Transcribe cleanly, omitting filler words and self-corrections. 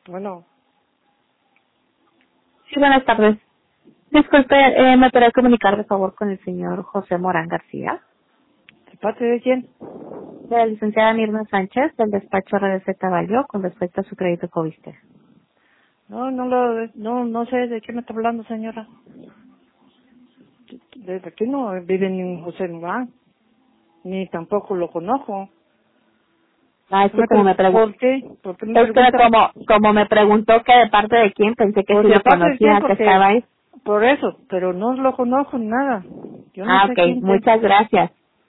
Bueno, Sí, buenas tardes. Disculpe, ¿me podría comunicar, de favor, con el señor José Morán García? ¿de parte de quién? De la licenciada Mirna Sánchez, del despacho RDC Caballo, con respecto a su crédito Coviste. No sé de qué me está hablando, señora. Desde aquí no vive ni José Morán, ni tampoco lo conozco. Ah, es que como me preguntó, ¿Por qué? ¿Por qué me es que pregunta? como me preguntó que de parte de quién, pensé que Pues sí de lo parte de quién, conocía, que porque estaba ahí. por eso, pero no lo conozco ni nada. Yo no Ah, sé ok, quién te... muchas gracias.